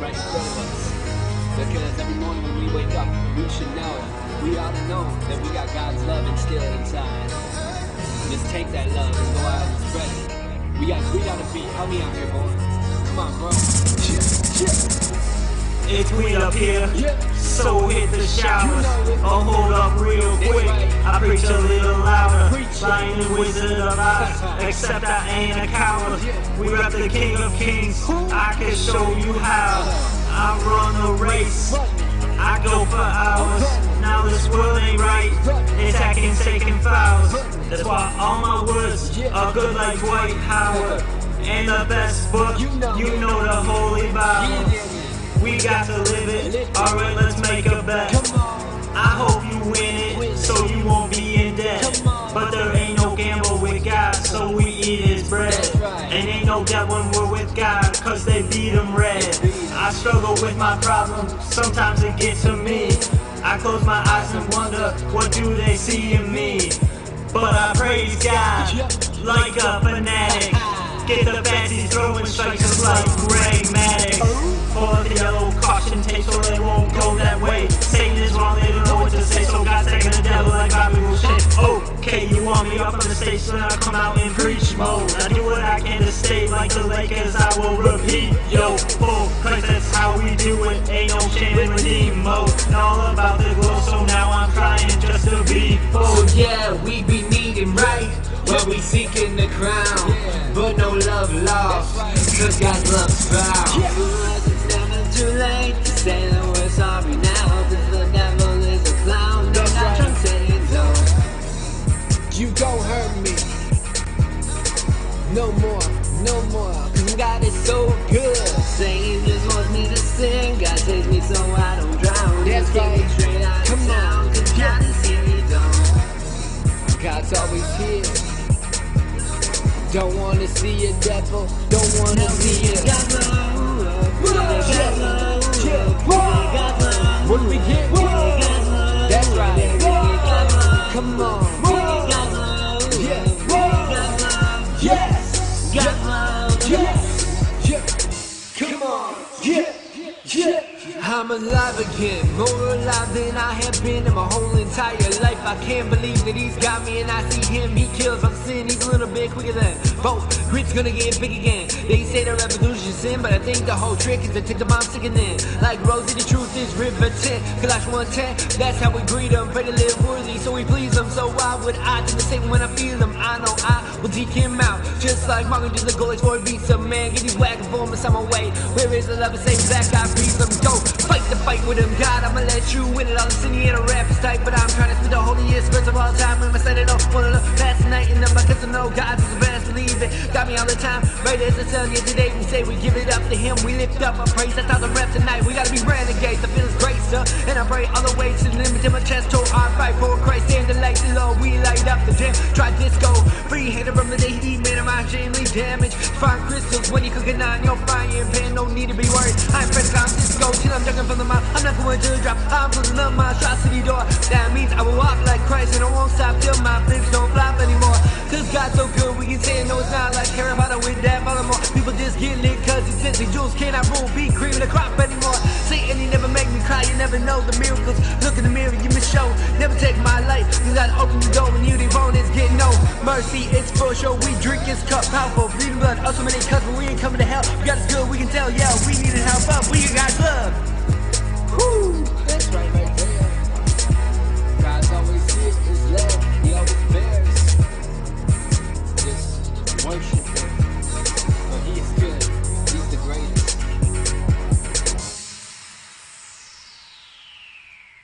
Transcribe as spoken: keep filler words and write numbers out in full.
right in front of us. Because every morning when we wake up, we should know, we ought to know that we got God's love instilled inside. Just take that love and go out and spread it. We got, we gotta be, help me out here, boy. Come on, bro. Yeah, yeah. It's we up here, Yeah. so hit the showers. You know Oh, hold up real quick. right. I preach a little louder. Preach. Lying the Wizard of Oz, except I ain't a coward. We rep the King of Kings. I can show you how. I run a race. I go for hours. Now this world ain't right. It's hacking, taking fouls. That's why all my words are good like Dwight Howard. And the best book, you know the Holy Bible. We got to live it. Alright, let's make a bet. I hope you win it, so you won't be in debt. But there ain't no gamble with God, so we eat his bread. And ain't no doubt when we're with God, cause they beat him red. I struggle with my problems, sometimes it gets to me. I close my eyes and wonder, what do they see in me? But I praise God, like a fanatic. Get the fancies throwing strikes just like Greg Maddox. For the yellow caution tape so they won't go that way. Satan is wrong, they don't know what to say, so God's taking the devil like Bobby Roche. Okay, you want me up on the stage, so I come out in preach mode. I do what I can to stay like the Lakers, I will repeat. Yo, full Christ, that's how we do it. Ain't no shame in redeem mode. And all about the glow, so now I'm trying just to be bold. So yeah, we be needing right when we seeking the crown, but no love lost, cause God's love's found. It's never too late to say that we're sorry now, cause the devil is a clown. That's right. I'm saying so. You don't hurt me no more, no more, cause God is so good. Satan just wants me to sing, God saves me so I don't drown. That's right. Straight out of town, cause God is here, he don't. God's always here. Don't wanna see a devil, don't wanna see it. Got love, got love, got love. What do we get? That's right. Come on. Got love, yeah, yes, got love, yes, yeah. Come on, yeah, yeah. I'm alive again, more alive than I have been in my whole entire life. I can't believe that he's got me and I see him. He kills my sin, he's a little bit quicker than both. Grit's gonna get big again. They say the revolution's sin, but I think the whole trick is to take the bomb sickening. Like Rosie, the truth is river ten, Colossians one ten. That's how we greet him, pray to live worthy, so we please him. So why would I do the same when I feel him? I know I will take him out, just like Martin did the goalies for a beats a man. Get these whack performance on my way. Where is the love? Say black, I freeze them. Go fight the fight with him, God, I'ma let you win it. All the city and a rap is tight, but I'm trying to spend the holiest spirits of all time. When I said it all, wanna look fascinating them because I know God is the best, believe it. Got me all the time, right as I tell you today. We say we give it up to him, we lift up our praise. That's how the rap tonight, we gotta be renegades. I feel his grace, sir, and I pray all the way to the limit in my chest. To our fight for Christ and the light, the Lord, we light up the gym. Try disco, free hater from the day he minimize genuinely damage. Find crystals when you cook it on your frying pan, no need to be worried. I'm Fred Francisco, till I'm drinking from the mouth. I'm not going to drop, I'm pulling up my monstrosity door. That means I will walk like Christ and I won't stop till my flips don't flop anymore. Cause God's so good, we can say it, no it's not like Harry Potter with that Baltimore. People just get lit cause he says the jewels cannot rule, be cream in the crop anymore. Satan, he never make me cry, you never know the miracles. Look in the mirror, you miss show, never take my life. Cause I open the door when you the wrong is get no mercy, it's for sure. We drink his cup, powerful, bleeding blood, also many cuts, but we ain't coming to hell. We got us good, we can tell, yeah, we needed help up, we got love.